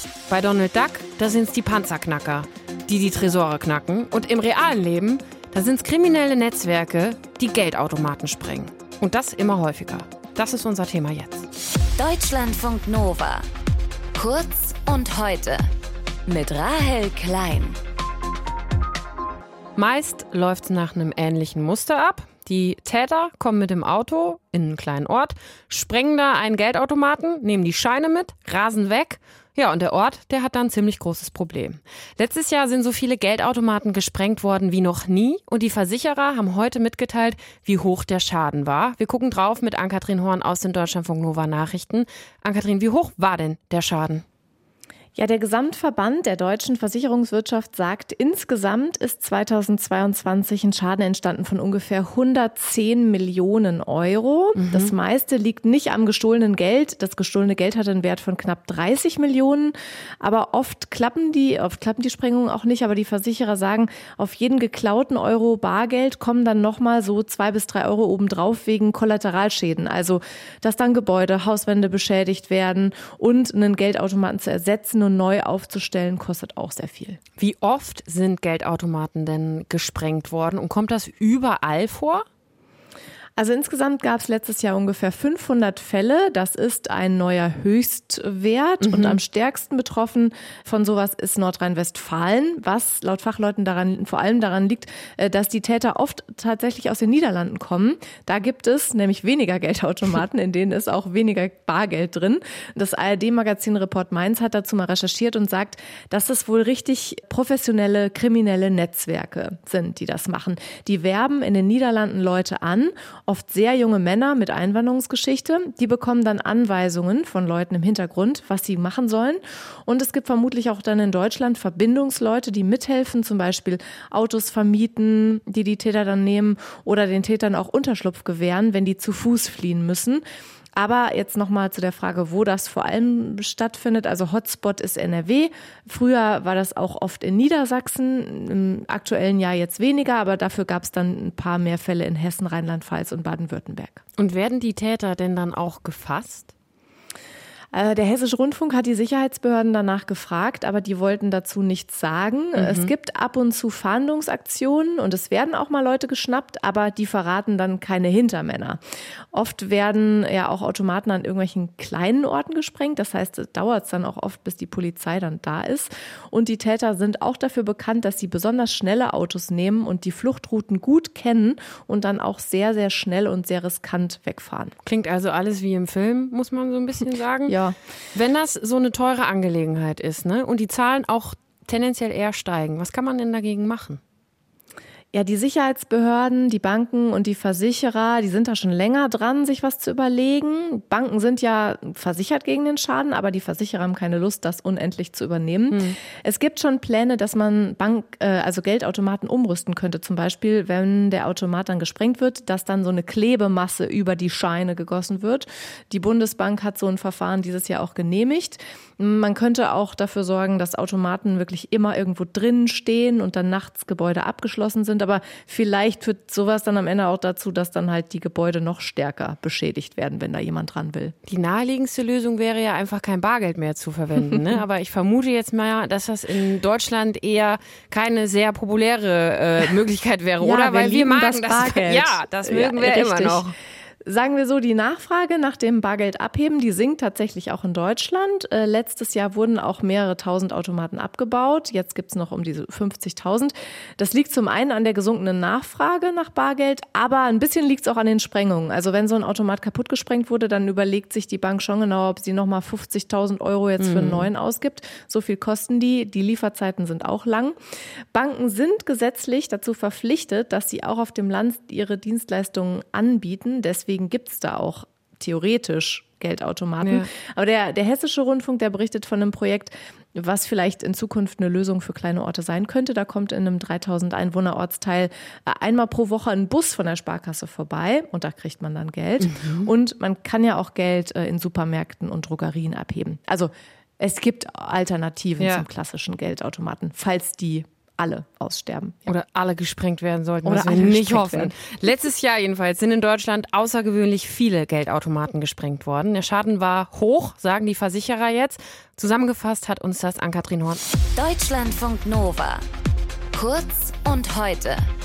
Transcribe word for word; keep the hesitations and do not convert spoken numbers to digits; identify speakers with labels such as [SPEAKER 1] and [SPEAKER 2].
[SPEAKER 1] Bei Donald Duck, da sind's die Panzerknacker, die die Tresore knacken. Und im realen Leben, da sind's kriminelle Netzwerke, die Geldautomaten sprengen. Und das immer häufiger. Das ist unser Thema jetzt.
[SPEAKER 2] Deutschlandfunk Nova. Kurz und heute. Mit Rahel Klein.
[SPEAKER 1] Meist läuft's nach einem ähnlichen Muster ab. Die Täter kommen mit dem Auto in einen kleinen Ort, sprengen da einen Geldautomaten, nehmen die Scheine mit, rasen weg. Ja, und der Ort, der hat dann ein ziemlich großes Problem. Letztes Jahr sind so viele Geldautomaten gesprengt worden wie noch nie. Und die Versicherer haben heute mitgeteilt, wie hoch der Schaden war. Wir gucken drauf mit Ann-Kathrin Horn aus den Deutschlandfunk Nova Nachrichten. Ann-Kathrin, wie hoch war denn der Schaden?
[SPEAKER 3] Ja, der Gesamtverband der deutschen Versicherungswirtschaft sagt, insgesamt ist zweitausendzweiundzwanzig ein Schaden entstanden von ungefähr hundertzehn Millionen Euro. Mhm. Das meiste liegt nicht am gestohlenen Geld. Das gestohlene Geld hat einen Wert von knapp dreißig Millionen. Aber oft klappen die, oft klappen die Sprengungen auch nicht. Aber die Versicherer sagen, auf jeden geklauten Euro Bargeld kommen dann nochmal so zwei bis drei Euro obendrauf wegen Kollateralschäden. Also, dass dann Gebäude, Hauswände beschädigt werden und einen Geldautomaten zu ersetzen und neu aufzustellen, kostet auch sehr viel.
[SPEAKER 1] Wie oft sind Geldautomaten denn gesprengt worden und kommt das überall vor?
[SPEAKER 3] Also insgesamt gab es letztes Jahr ungefähr fünfhundert Fälle. Das ist ein neuer Höchstwert. Mhm. Und am stärksten betroffen von sowas ist Nordrhein-Westfalen, was laut Fachleuten daran, vor allem daran liegt, dass die Täter oft tatsächlich aus den Niederlanden kommen. Da gibt es nämlich weniger Geldautomaten, in denen ist auch weniger Bargeld drin. Das A R D-Magazin Report Mainz hat dazu mal recherchiert und sagt, dass es wohl richtig professionelle kriminelle Netzwerke sind, die das machen. Die werben in den Niederlanden Leute an, oft sehr junge Männer mit Einwanderungsgeschichte. Die bekommen dann Anweisungen von Leuten im Hintergrund, was sie machen sollen. Und es gibt vermutlich auch dann in Deutschland Verbindungsleute, die mithelfen, zum Beispiel Autos vermieten, die die Täter dann nehmen oder den Tätern auch Unterschlupf gewähren, wenn die zu Fuß fliehen müssen. Aber jetzt nochmal zu der Frage, wo das vor allem stattfindet. Also Hotspot ist N R W. Früher war das auch oft in Niedersachsen, im aktuellen Jahr jetzt weniger, aber dafür gab es dann ein paar mehr Fälle in Hessen, Rheinland-Pfalz und Baden-Württemberg.
[SPEAKER 1] Und werden die Täter denn dann auch gefasst?
[SPEAKER 3] Der Hessische Rundfunk hat die Sicherheitsbehörden danach gefragt, aber die wollten dazu nichts sagen. Mhm. Es gibt ab und zu Fahndungsaktionen und es werden auch mal Leute geschnappt, aber die verraten dann keine Hintermänner. Oft werden ja auch Automaten an irgendwelchen kleinen Orten gesprengt. Das heißt, es dauert dann auch oft, bis die Polizei dann da ist. Und die Täter sind auch dafür bekannt, dass sie besonders schnelle Autos nehmen und die Fluchtrouten gut kennen und dann auch sehr, sehr schnell und sehr riskant wegfahren.
[SPEAKER 1] Klingt also alles wie im Film, muss man so ein bisschen sagen.
[SPEAKER 3] Ja.
[SPEAKER 1] Wenn das so eine teure Angelegenheit ist, ne, und die Zahlen auch tendenziell eher steigen, was kann man denn dagegen machen?
[SPEAKER 3] Ja, die Sicherheitsbehörden, die Banken und die Versicherer, die sind da schon länger dran, sich was zu überlegen. Banken sind ja versichert gegen den Schaden, aber die Versicherer haben keine Lust, das unendlich zu übernehmen. Hm. Es gibt schon Pläne, dass man Bank, äh, also Geldautomaten umrüsten könnte. Zum Beispiel, wenn der Automat dann gesprengt wird, dass dann so eine Klebemasse über die Scheine gegossen wird. Die Bundesbank hat so ein Verfahren dieses Jahr auch genehmigt. Man könnte auch dafür sorgen, dass Automaten wirklich immer irgendwo drinnen stehen und dann nachts Gebäude abgeschlossen sind. Aber vielleicht führt sowas dann am Ende auch dazu, dass dann halt die Gebäude noch stärker beschädigt werden, wenn da jemand dran will.
[SPEAKER 1] Die naheliegendste Lösung wäre ja einfach kein Bargeld mehr zu verwenden. Ne? Aber ich vermute jetzt mal, dass das in Deutschland eher keine sehr populäre äh, Möglichkeit wäre,
[SPEAKER 3] ja,
[SPEAKER 1] oder? Weil wir mögen das
[SPEAKER 3] Bargeld.
[SPEAKER 1] Ja, das mögen
[SPEAKER 3] ja,
[SPEAKER 1] wir
[SPEAKER 3] richtig.
[SPEAKER 1] immer noch.
[SPEAKER 3] Sagen wir so, die Nachfrage nach dem Bargeld abheben, die sinkt tatsächlich auch in Deutschland. Äh, letztes Jahr wurden auch mehrere tausend Automaten abgebaut. Jetzt gibt's noch um diese fünfzigtausend. Das liegt zum einen an der gesunkenen Nachfrage nach Bargeld, aber ein bisschen liegt's auch an den Sprengungen. Also wenn so ein Automat kaputt gesprengt wurde, dann überlegt sich die Bank schon genau, ob sie nochmal fünfzigtausend Euro jetzt für einen neuen ausgibt. So viel kosten die. Die Lieferzeiten sind auch lang. Banken sind gesetzlich dazu verpflichtet, dass sie auch auf dem Land ihre Dienstleistungen anbieten. Deswegen Deswegen gibt es da auch theoretisch Geldautomaten. Ja. Aber der, der Hessische Rundfunk, der berichtet von einem Projekt, was vielleicht in Zukunft eine Lösung für kleine Orte sein könnte. Da kommt in einem dreitausend Einwohner Ortsteil einmal pro Woche ein Bus von der Sparkasse vorbei und da kriegt man dann Geld. Mhm. Und man kann ja auch Geld in Supermärkten und Drogerien abheben. Also es gibt Alternativen ja. zum klassischen Geldautomaten, falls die alle aussterben. Ja.
[SPEAKER 1] Oder alle gesprengt werden sollten,
[SPEAKER 3] Oder
[SPEAKER 1] was wir
[SPEAKER 3] alle
[SPEAKER 1] nicht
[SPEAKER 3] gesprengt
[SPEAKER 1] hoffen.
[SPEAKER 3] werden.
[SPEAKER 1] Letztes Jahr jedenfalls sind in Deutschland außergewöhnlich viele Geldautomaten gesprengt worden. Der Schaden war hoch, sagen die Versicherer jetzt. Zusammengefasst hat uns das Ann-Kathrin Horn.
[SPEAKER 2] Deutschlandfunk Nova. Kurz und heute.